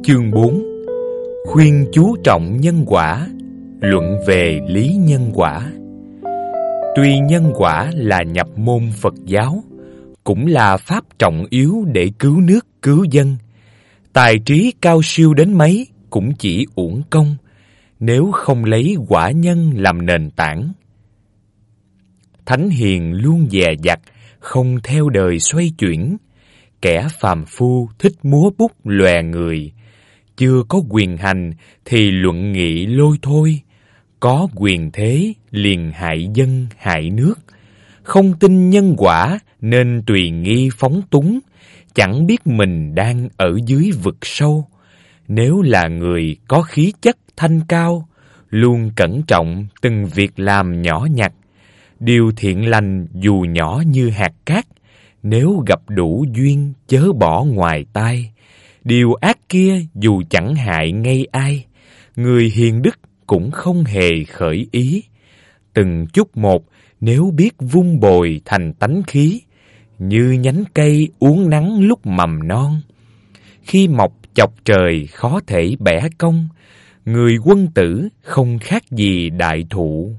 Chương 4. Khuyên chú trọng nhân quả, luận về lý nhân quả. Tuy nhân quả là nhập môn Phật giáo, cũng là pháp trọng yếu để cứu nước cứu dân. Tài trí cao siêu đến mấy cũng chỉ uổng công, nếu không lấy quả nhân làm nền tảng. Thánh hiền luôn dè dặt, không theo đời xoay chuyển. Kẻ phàm phu thích múa bút lòe người. Chưa có quyền hành thì luận nghị lôi thôi. Có quyền thế liền hại dân hại nước. Không tin nhân quả nên tùy nghi phóng túng. Chẳng biết mình đang ở dưới vực sâu. Nếu là người có khí chất thanh cao, luôn cẩn trọng từng việc làm nhỏ nhặt. Điều thiện lành dù nhỏ như hạt cát, nếu gặp đủ duyên chớ bỏ ngoài tai. Điều ác kia dù chẳng hại ngay ai, người hiền đức cũng không hề khởi ý. Từng chút một nếu biết vun bồi thành tánh khí, như nhánh cây uốn nắng lúc mầm non. Khi mọc chọc trời khó thể bẻ cong, người quân tử không khác gì đại thụ.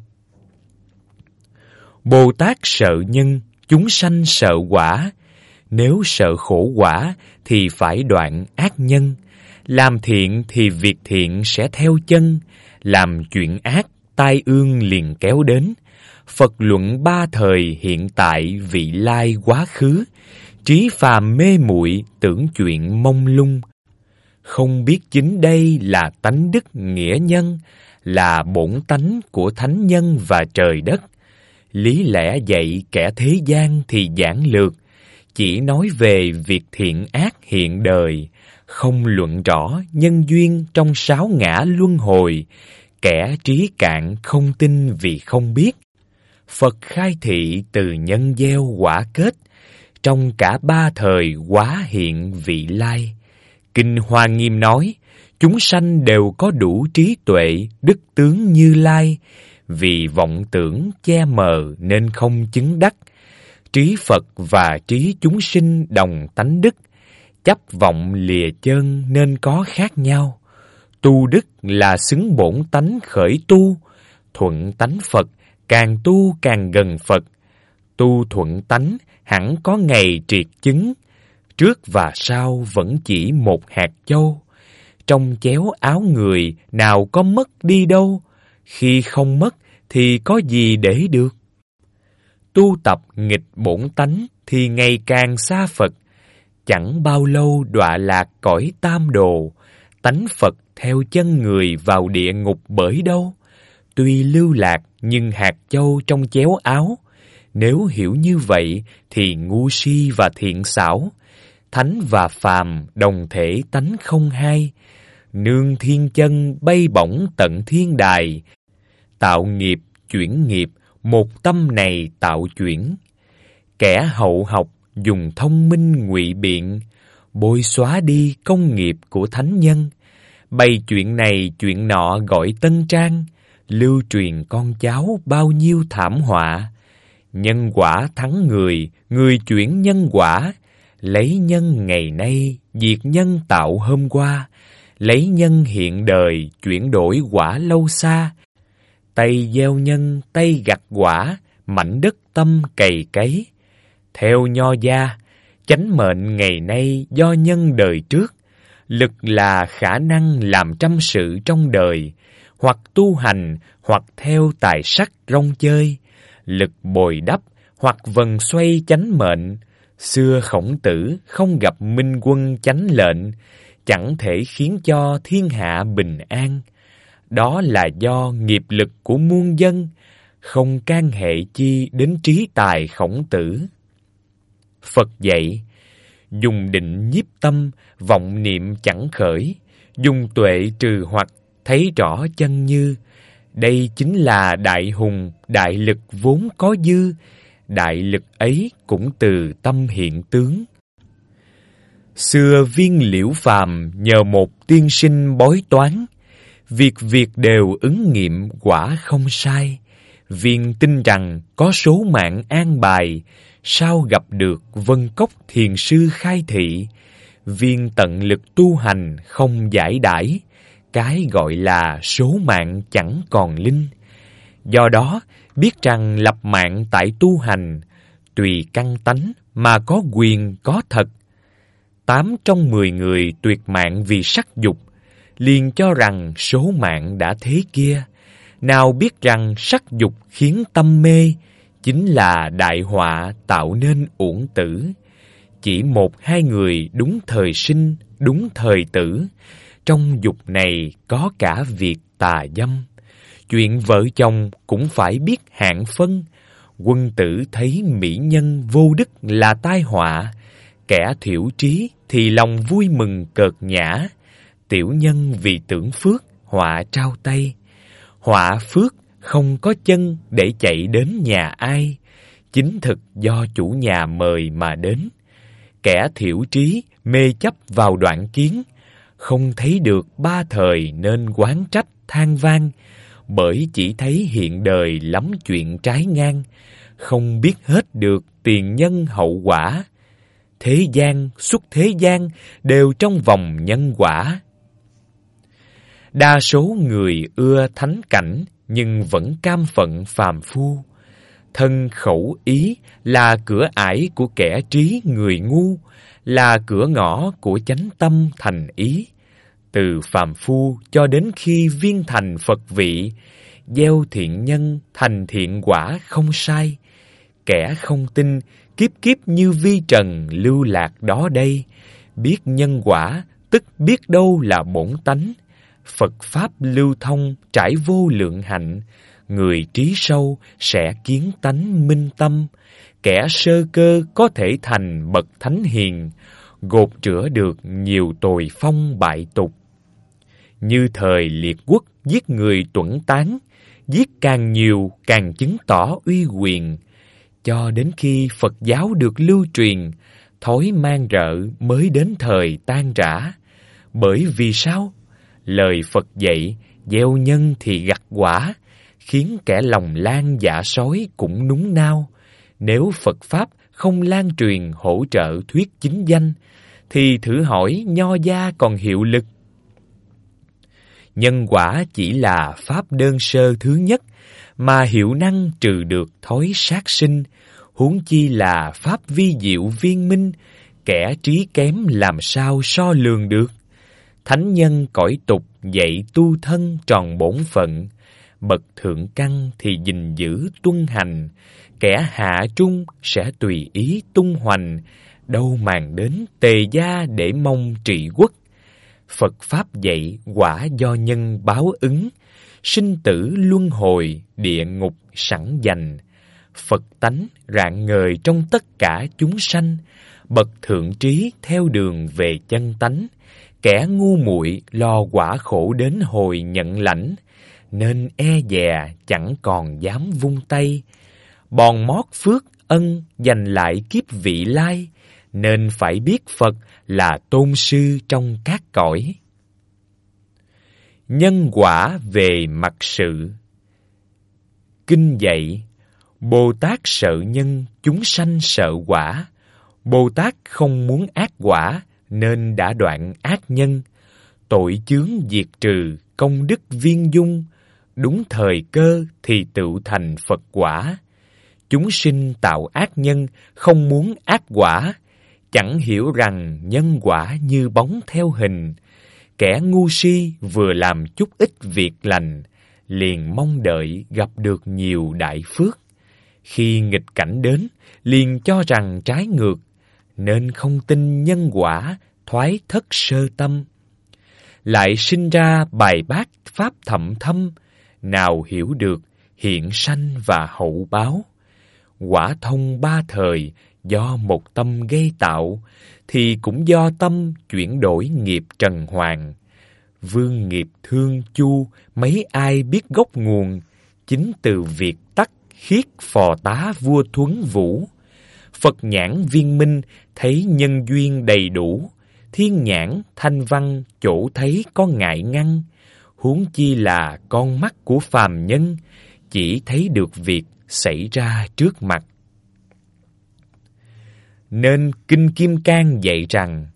Bồ Tát sợ nhân, chúng sanh sợ quả. Nếu sợ khổ quả thì phải đoạn ác nhân. Làm thiện thì việc thiện sẽ theo chân. Làm chuyện ác, tai ương liền kéo đến. Phật luận ba thời hiện tại vị lai quá khứ. Trí phàm mê muội tưởng chuyện mông lung. Không biết chính đây là tánh đức nghĩa nhân, là bổn tánh của thánh nhân và trời đất. Lý lẽ dạy kẻ thế gian thì giản lược, chỉ nói về việc thiện ác hiện đời, không luận rõ nhân duyên trong sáu ngã luân hồi. Kẻ trí cạn không tin vì không biết. Phật khai thị từ nhân gieo quả kết, trong cả ba thời hóa hiện vị lai. Kinh Hoa Nghiêm nói, chúng sanh đều có đủ trí tuệ, đức tướng Như Lai. Vì vọng tưởng che mờ nên không chứng đắc. Trí Phật và trí chúng sinh đồng tánh đức. Chấp vọng lìa chân nên có khác nhau. Tu đức là xứng bổn tánh khởi tu. Thuận tánh Phật, càng tu càng gần Phật. Tu thuận tánh hẳn có ngày triệt chứng. Trước và sau vẫn chỉ một hạt châu. Trong chéo áo người nào có mất đi đâu. Khi không mất thì có gì để được. Tu tập nghịch bổn tánh thì ngày càng xa Phật. Chẳng bao lâu đọa lạc cõi tam đồ. Tánh Phật theo chân người vào địa ngục bởi đâu. Tuy lưu lạc nhưng hạt châu trong chéo áo. Nếu hiểu như vậy thì ngu si và thiện xảo. Thánh và phàm đồng thể tánh không hai. Nương thiên chân bay bổng tận thiên đài. Tạo nghiệp chuyển nghiệp, một tâm này tạo chuyển. Kẻ hậu học dùng thông minh ngụy biện, bôi xóa đi công nghiệp của thánh nhân. Bày chuyện này chuyện nọ gọi tân trang, lưu truyền con cháu bao nhiêu thảm họa. Nhân quả thắng người, người chuyển nhân quả. Lấy nhân ngày nay, diệt nhân tạo hôm qua. Lấy nhân hiện đời, chuyển đổi quả lâu xa. Tay gieo nhân, tay gặt quả, mảnh đất tâm cày cấy. Theo Nho gia, chánh mệnh ngày nay do nhân đời trước. Lực là khả năng làm trăm sự trong đời, hoặc tu hành, hoặc theo tài sắc rong chơi. Lực bồi đắp, hoặc vần xoay chánh mệnh. Xưa Khổng Tử không gặp minh quân chánh lệnh, chẳng thể khiến cho thiên hạ bình an. Đó là do nghiệp lực của muôn dân, không can hệ chi đến trí tài Khổng Tử. Phật dạy, dùng định nhiếp tâm, vọng niệm chẳng khởi, dùng tuệ trừ hoặc, thấy rõ chân như. Đây chính là đại hùng, đại lực vốn có dư, đại lực ấy cũng từ tâm hiện tướng. Xưa Viên Liễu Phàm nhờ một tiên sinh bói toán, việc việc đều ứng nghiệm quả không sai. Viên tin rằng có số mạng an bài, sao gặp được Vân Cốc thiền sư khai thị. viên tận lực tu hành không giải đãi, cái gọi là số mạng chẳng còn linh. Do đó, biết rằng lập mạng tại tu hành, tùy căn tánh mà có quyền có thật. 8 trong 10 người tuyệt mạng vì sắc dục, liền cho rằng số mạng đã thế kia. Nào biết rằng sắc dục khiến tâm mê, chính là đại họa tạo nên uổng tử. Chỉ 1-2 người đúng thời sinh, đúng thời tử. Trong dục này có cả việc tà dâm. Chuyện vợ chồng cũng phải biết hạn phân. Quân tử thấy mỹ nhân vô đức là tai họa, kẻ thiểu trí thì lòng vui mừng cợt nhã. Tiểu nhân vì tưởng phước, họa trao tay. Họa phước không có chân để chạy đến nhà ai, chính thực do chủ nhà mời mà đến. Kẻ thiểu trí mê chấp vào đoạn kiến, không thấy được ba thời nên oán trách than vang. Bởi chỉ thấy hiện đời lắm chuyện trái ngang, không biết hết được tiền nhân hậu quả. Thế gian xuất thế gian đều trong vòng nhân quả. Đa số người ưa thánh cảnh nhưng vẫn cam phận phàm phu. Thân khẩu ý là cửa ải của kẻ trí người ngu, là cửa ngõ của chánh tâm thành ý. Từ phàm phu cho đến khi viên thành Phật vị, gieo thiện nhân thành thiện quả không sai. Kẻ không tin, kiếp kiếp như vi trần lưu lạc đó đây. Biết nhân quả, tức biết đâu là bổn tánh. Phật Pháp lưu thông trải vô lượng hạnh, người trí sâu sẽ kiến tánh minh tâm. Kẻ sơ cơ có thể thành bậc thánh hiền, gột rửa được nhiều tồi phong bại tục. Như thời liệt quốc giết người tuẫn tán, giết càng nhiều càng chứng tỏ uy quyền. Cho đến khi Phật giáo được lưu truyền, thói man rợ mới đến thời tan rã. Bởi vì sao? Lời Phật dạy, gieo nhân thì gặt quả, khiến kẻ lòng lan dạ sói cũng núng nao. Nếu Phật Pháp không lan truyền hỗ trợ thuyết chính danh, thì thử hỏi nho gia còn hiệu lực. Nhân quả chỉ là pháp đơn sơ thứ nhất, mà hiệu năng trừ được thói sát sinh, huống chi là pháp vi diệu viên minh, kẻ trí kém làm sao so lường được. Thánh nhân cõi tục dạy tu thân tròn bổn phận, bậc thượng căn thì gìn giữ tuân hành, kẻ hạ trung sẽ tùy ý tung hoành, đâu màng đến tề gia để mong trị quốc. Phật Pháp dạy quả do nhân báo ứng, sinh tử luân hồi, địa ngục sẵn dành. Phật tánh rạng ngời trong tất cả chúng sanh, bậc thượng trí theo đường về chân tánh. Kẻ ngu muội lo quả khổ đến hồi nhận lãnh, nên e dè chẳng còn dám vung tay. Bòn mót phước ân giành lại kiếp vị lai, nên phải biết Phật là tôn sư trong các cõi. Nhân quả về mặt sự. Kinh dạy, Bồ Tát sợ nhân, chúng sanh sợ quả. Bồ Tát không muốn ác quả, nên đã đoạn ác nhân. Tội chướng diệt trừ, công đức viên dung. Đúng thời cơ thì tựu thành Phật quả. Chúng sinh tạo ác nhân, không muốn ác quả, chẳng hiểu rằng nhân quả như bóng theo hình. Kẻ ngu si vừa làm chút ít việc lành, liền mong đợi gặp được nhiều đại phước. Khi nghịch cảnh đến, liền cho rằng trái ngược, nên không tin nhân quả, thoái thất sơ tâm. Lại sinh ra bài bác pháp thậm thâm, nào hiểu được hiện sanh và hậu báo. Quả thông ba thời do một tâm gây tạo, thì cũng do tâm chuyển đổi nghiệp trần hoàng. Vương nghiệp thương chu, mấy ai biết gốc nguồn, chính từ việc tắc khiết phò tá vua Thuấn Vũ. Phật nhãn viên minh thấy nhân duyên đầy đủ, thiên nhãn thanh văn chỗ thấy có ngại ngăn. Huống chi là con mắt của phàm nhân, chỉ thấy được việc xảy ra trước mặt. Nên Kinh Kim Cang dạy rằng,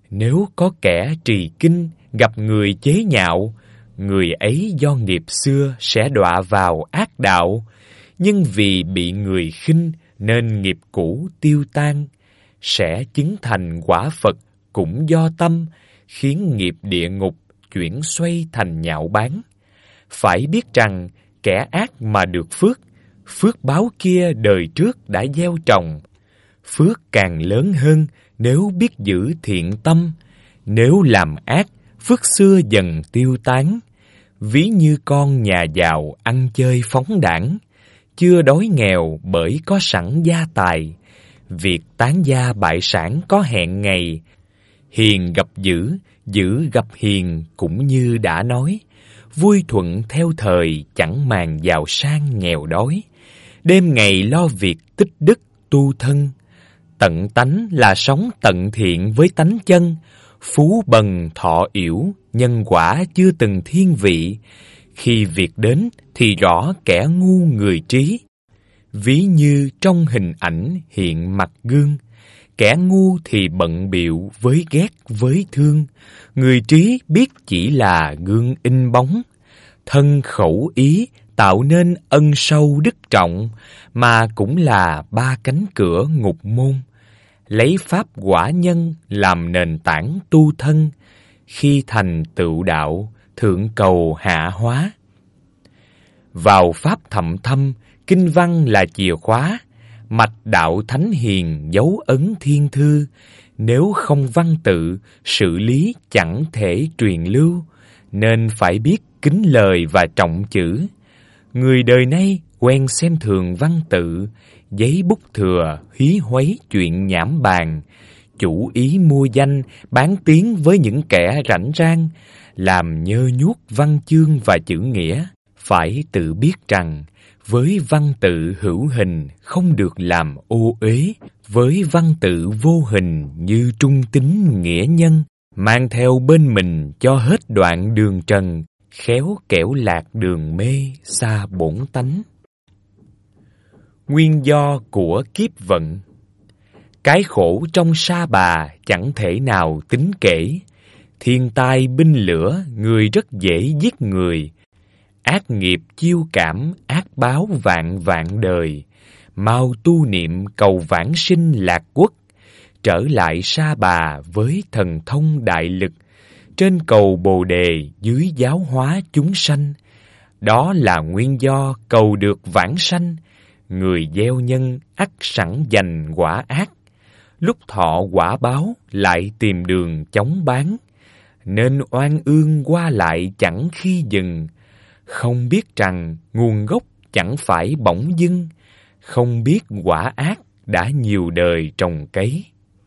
Nếu có kẻ trì kinh gặp người chế nhạo, người ấy do nghiệp xưa sẽ đọa vào ác đạo, nhưng vì bị người khinh nên nghiệp cũ tiêu tan, sẽ chứng thành quả Phật cũng do tâm, khiến nghiệp địa ngục chuyển xoay thành nhạo báng. Phải biết rằng kẻ ác mà được phước, phước báo kia đời trước đã gieo trồng. Phước càng lớn hơn nếu biết giữ thiện tâm, nếu làm ác, phước xưa dần tiêu tán. Ví như con nhà giàu ăn chơi phóng đãng, chưa đói nghèo bởi có sẵn gia tài. Việc tán gia bại sản có hẹn ngày, hiền gặp dữ, dữ gặp hiền cũng như đã nói. Vui thuận theo thời chẳng màng giàu sang nghèo đói, đêm ngày lo việc tích đức tu thân. Tận tánh là sống tận thiện với tánh chân, phú bần thọ yểu, nhân quả chưa từng thiên vị. Khi việc đến thì rõ kẻ ngu người trí. Ví như trong hình ảnh hiện mặt gương, kẻ ngu thì bận bịu với ghét với thương, người trí biết chỉ là gương in bóng. Thân khẩu ý tạo nên ân sâu đức trọng, mà cũng là ba cánh cửa ngục môn. Lấy pháp quả nhân làm nền tảng tu thân, khi thành tựu đạo thượng cầu hạ hóa. Vào pháp thậm thâm, kinh văn là chìa khóa, mạch đạo thánh hiền dấu ấn thiên thư. Nếu không văn tự, sự lý chẳng thể truyền lưu, nên phải biết kính lời và trọng chữ. Người đời nay quen xem thường văn tự, giấy bút thừa, hí hoáy chuyện nhảm bàn, chủ ý mua danh, bán tiếng với những kẻ rảnh rang, làm nhơ nhuốc văn chương và chữ nghĩa. Phải tự biết rằng, với văn tự hữu hình không được làm ô uế, với văn tự vô hình như trung tín nghĩa nhân, mang theo bên mình cho hết đoạn đường trần, khéo kẻo lạc đường mê xa bổn tánh. Nguyên do của kiếp vận. Cái khổ trong sa bà chẳng thể nào tính kể. Thiên tai binh lửa, người rất dễ giết người. Ác nghiệp chiêu cảm, ác báo vạn vạn đời. Mau tu niệm cầu vãng sinh lạc quốc, trở lại sa bà với thần thông đại lực, trên cầu Bồ Đề, dưới giáo hóa chúng sanh. Đó là nguyên do cầu được vãng sanh. Người gieo nhân ắt sẵn dành quả ác, lúc thọ quả báo lại tìm đường chóng bán. Nên oan ương qua lại chẳng khi dừng, không biết rằng nguồn gốc chẳng phải bỗng dưng, không biết quả ác đã nhiều đời trồng cấy.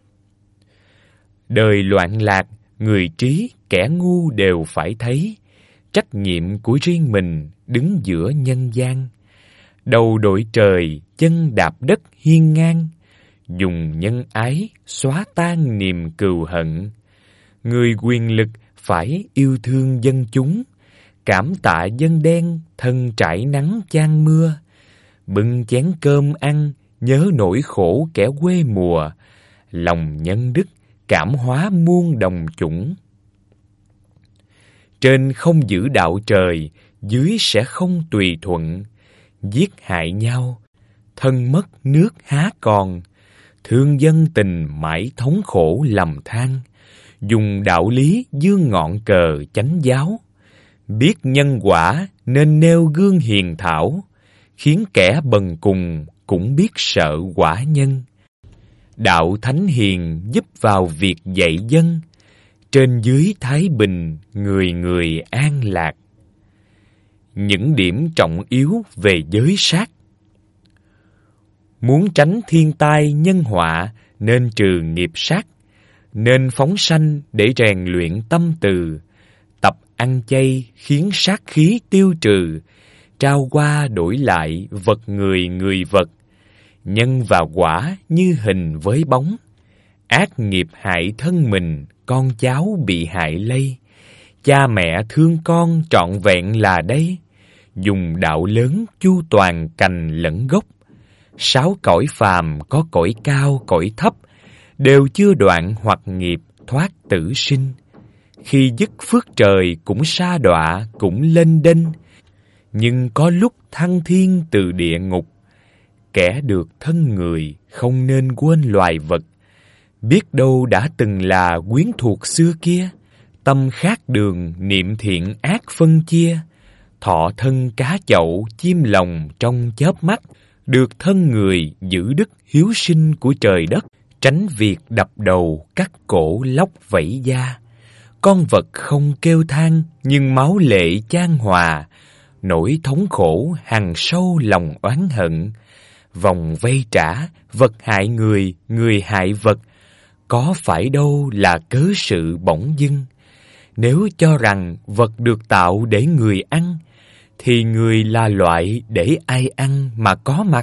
Đời loạn lạc, người trí, kẻ ngu đều phải thấy trách nhiệm của riêng mình đứng giữa nhân gian. Đầu đội trời, chân đạp đất hiên ngang, dùng nhân ái xóa tan niềm cừu hận. Người quyền lực phải yêu thương dân chúng, cảm tạ dân đen thân trải nắng chan mưa. Bưng chén cơm ăn, nhớ nỗi khổ kẻ quê mùa, lòng nhân đức cảm hóa muôn đồng chủng. Trên không giữ đạo trời, dưới sẽ không tùy thuận. Giết hại nhau, thân mất nước há còn. Thương dân tình mãi thống khổ lầm than. Dùng đạo lý dương ngọn cờ chánh giáo. Biết nhân quả nên nêu gương hiền thảo, khiến kẻ bần cùng cũng biết sợ quả nhân. Đạo thánh hiền giúp vào việc dạy dân, trên dưới thái bình người người an lạc. Những điểm trọng yếu về giới sát. Muốn tránh thiên tai nhân họa nên trừ nghiệp sát, nên phóng sanh để rèn luyện tâm từ. Tập ăn chay khiến sát khí tiêu trừ, trao qua đổi lại vật người người vật. Nhân và quả như hình với bóng, ác nghiệp hại thân mình, con cháu bị hại lây. Cha mẹ thương con trọn vẹn là đây, dùng đạo lớn chu toàn cành lẫn gốc. Sáu cõi phàm có cõi cao cõi thấp, đều chưa đoạn hoặc nghiệp thoát tử sinh. Khi dứt phước trời cũng sa đọa, cũng lênh đênh, nhưng có lúc thăng thiên từ địa ngục. Kẻ được thân người không nên quên loài vật, biết đâu đã từng là quyến thuộc xưa kia. Tâm khác đường niệm thiện ác phân chia, thọ thân cá chậu chim lòng trong chớp mắt. Được thân người giữ đức hiếu sinh của trời đất, tránh việc đập đầu cắt cổ lóc vảy da. Con vật không kêu than nhưng máu lệ chan hòa, nỗi thống khổ hằn sâu lòng oán hận. Vòng vây trả, vật hại người, người hại vật, có phải đâu là cớ sự bỗng dưng. Nếu cho rằng vật được tạo để người ăn, thì người là loại để ai ăn mà có mặt.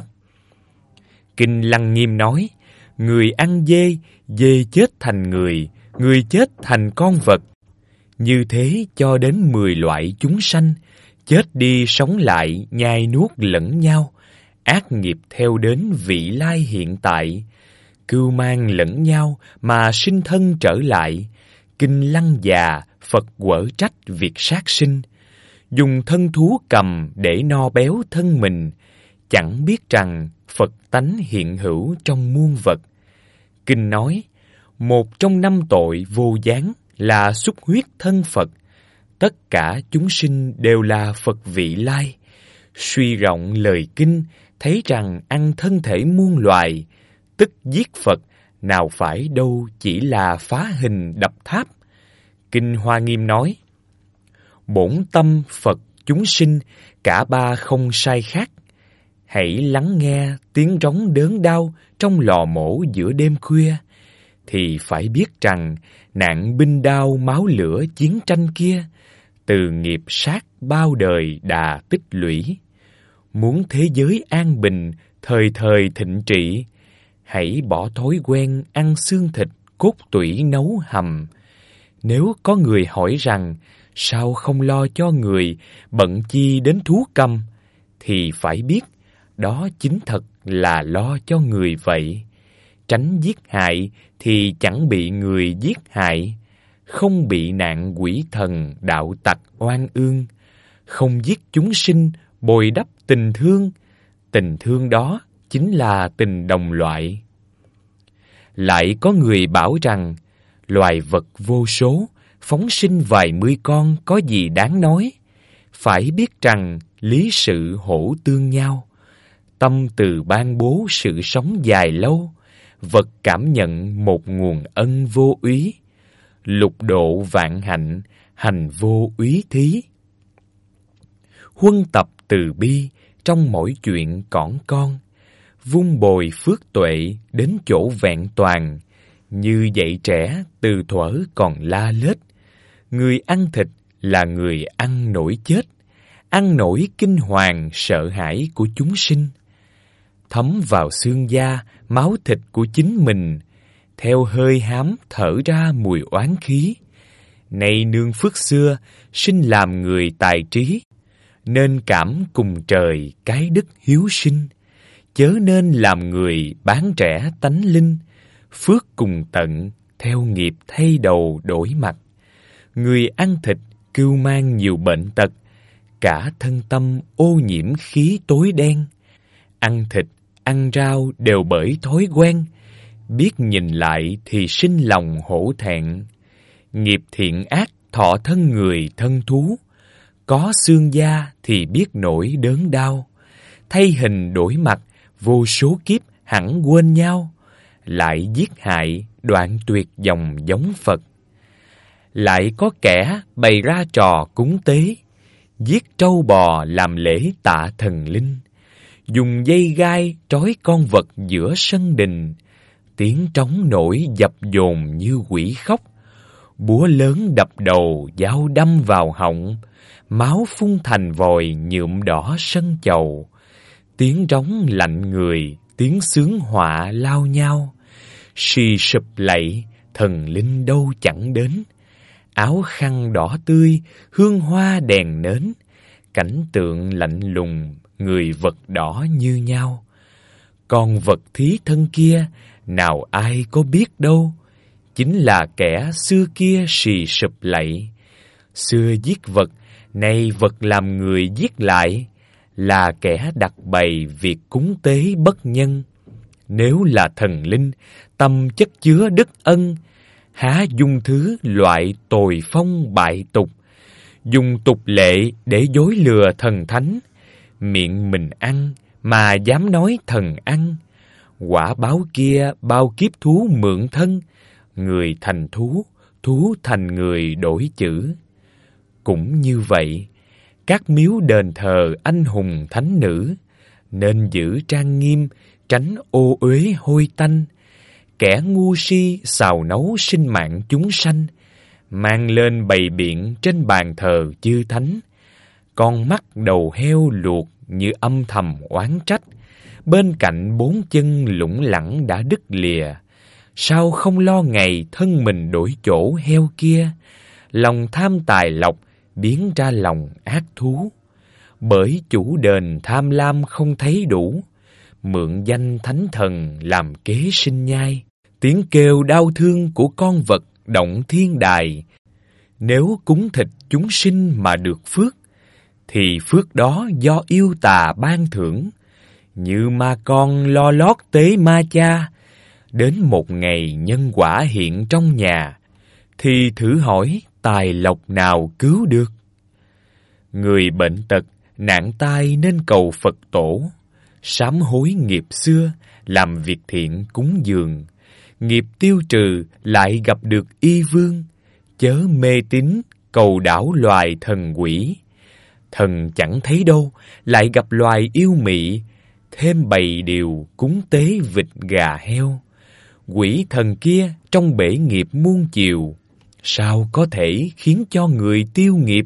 Kinh Lăng Nghiêm nói, người ăn dê, dê chết thành người chết thành con vật. Như thế cho đến 10 loại chúng sanh, chết đi sống lại, nhai nuốt lẫn nhau, ác nghiệp theo đến vị lai hiện tại, cưu mang lẫn nhau mà sinh thân trở lại. Kinh Lăng già, Phật quở trách việc sát sinh, dùng thân thú cầm để no béo thân mình, chẳng biết rằng Phật tánh hiện hữu trong muôn vật. Kinh nói, một trong 5 tội vô gián là xúc huyết thân Phật. Tất cả chúng sinh đều là Phật vị lai. Suy rộng lời kinh, thấy rằng ăn thân thể muôn loài, tức giết Phật, nào phải đâu chỉ là phá hình đập tháp. Kinh Hoa Nghiêm nói, bổn tâm Phật chúng sinh, cả ba không sai khác. Hãy lắng nghe tiếng rống đớn đau trong lò mổ giữa đêm khuya, thì phải biết rằng nạn binh đao máu lửa chiến tranh kia, từ nghiệp sát bao đời đà tích lũy. Muốn thế giới an bình, thời thời thịnh trị, hãy bỏ thói quen ăn xương thịt, cốt tủy nấu hầm. Nếu có người hỏi rằng, sao không lo cho người, bận chi đến thú cầm, thì phải biết, đó chính thật là lo cho người vậy. Tránh giết hại thì chẳng bị người giết hại, không bị nạn quỷ thần đạo tặc oan ương. Không giết chúng sinh, bồi đắp tình thương, tình thương đó chính là tình đồng loại. Lại có người bảo rằng, loài vật vô số, phóng sinh vài 10 con có gì đáng nói. Phải biết rằng lý sự hỗ tương nhau, tâm từ ban bố sự sống dài lâu, vật cảm nhận một nguồn ân vô úy. Lục độ vạn hạnh, hành vô úy thí. Huân tập từ bi trong mỗi chuyện cỏn con, vun bồi phước tuệ đến chỗ vẹn toàn. Như dạy trẻ từ thuở còn la lết, người ăn thịt là người ăn nổi chết, ăn nổi kinh hoàng sợ hãi của chúng sinh. Thấm vào xương da, máu thịt của chính mình, theo hơi hám thở ra mùi oán khí. Nay nương phước xưa, sinh làm người tài trí, nên cảm cùng trời cái đức hiếu sinh. Chớ nên làm người bán rẻ tánh linh, phước cùng tận, theo nghiệp thay đầu đổi mặt. Người ăn thịt cưu mang nhiều bệnh tật, cả thân tâm ô nhiễm khí tối đen. Ăn thịt, ăn rau đều bởi thói quen, biết nhìn lại thì sinh lòng hổ thẹn. Nghiệp thiện ác thọ thân người thân thú, có xương da thì biết nổi đớn đau. Thay hình đổi mặt, vô số kiếp hẳn quên nhau, lại giết hại đoạn tuyệt dòng giống Phật. Lại có kẻ bày ra trò cúng tế, giết trâu bò làm lễ tạ thần linh, dùng dây gai trói con vật giữa sân đình. Tiếng trống nổi dập dồn như quỷ khóc, búa lớn đập đầu dao đâm vào họng, máu phun thành vòi nhuộm đỏ sân chầu. Tiếng trống lạnh người, tiếng xướng họa lao nhau, suy sụp lạy thần linh đâu chẳng đến. Áo khăn đỏ tươi, hương hoa đèn nến, cảnh tượng lạnh lùng, người vật đỏ như nhau. Con vật thí thân kia, nào ai có biết đâu, chính là kẻ xưa kia xì sụp lạy. Xưa giết vật, nay vật làm người giết lại, là kẻ đặt bày việc cúng tế bất nhân. Nếu là thần linh, tâm chất chứa đức ân, há dung thứ loại tồi phong bại tục, dùng tục lệ để dối lừa thần thánh. Miệng mình ăn mà dám nói thần ăn, quả báo kia bao kiếp thú mượn thân, người thành thú, thú thành người đổi chữ. Cũng như vậy, các miếu đền thờ anh hùng thánh nữ nên giữ trang nghiêm, tránh ô uế hôi tanh. Kẻ ngu si xào nấu sinh mạng chúng sanh, mang lên bày biện trên bàn thờ chư thánh. Con mắt đầu heo luộc như âm thầm oán trách, bên cạnh bốn chân lủng lẳng đã đứt lìa. Sao không lo ngày thân mình đổi chỗ heo kia, lòng tham tài lộc biến ra lòng ác thú. Bởi chủ đền tham lam không thấy đủ, mượn danh thánh thần làm kế sinh nhai. Tiếng kêu đau thương của con vật động thiên đài. Nếu cúng thịt chúng sinh mà được phước, thì phước đó do yêu tà ban thưởng. Như ma con lo lót tế ma cha, đến một ngày nhân quả hiện trong nhà, thì thử hỏi tài lộc nào cứu được. Người bệnh tật, nạn tai nên cầu Phật tổ, sám hối nghiệp xưa, làm việc thiện cúng dường. Nghiệp tiêu trừ lại gặp được y vương, chớ mê tín cầu đảo loài thần quỷ. Thần chẳng thấy đâu, lại gặp loài yêu mị, thêm bày điều cúng tế vịt gà heo. Quỷ thần kia trong bể nghiệp muôn chiều, sao có thể khiến cho người tiêu nghiệp.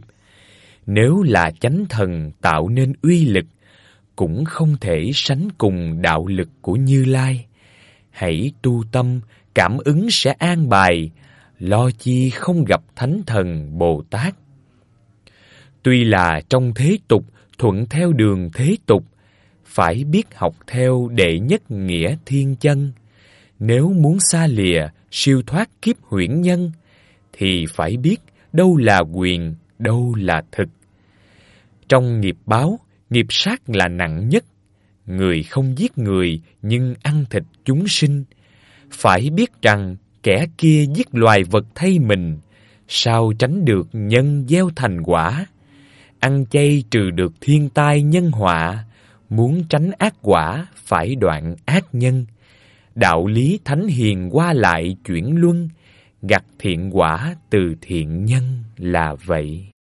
Nếu là chánh thần tạo nên uy lực, cũng không thể sánh cùng đạo lực của Như Lai. Hãy tu tâm, cảm ứng sẽ an bài, lo chi không gặp thánh thần Bồ Tát. Tuy là trong thế tục, thuận theo đường thế tục, phải biết học theo đệ nhất nghĩa thiên chân. Nếu muốn xa lìa, siêu thoát kiếp huyễn nhân, thì phải biết đâu là quyền, đâu là thực. Trong nghiệp báo, nghiệp sát là nặng nhất. Người không giết người, nhưng ăn thịt chúng sinh. Phải biết rằng kẻ kia giết loài vật thay mình, sao tránh được nhân gieo thành quả. Ăn chay trừ được thiên tai nhân họa, muốn tránh ác quả phải đoạn ác nhân. Đạo lý thánh hiền qua lại chuyển luân, gặt thiện quả từ thiện nhân là vậy.